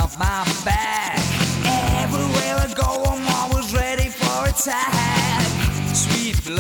off my back. Everywhere I go, I'm always ready for attack.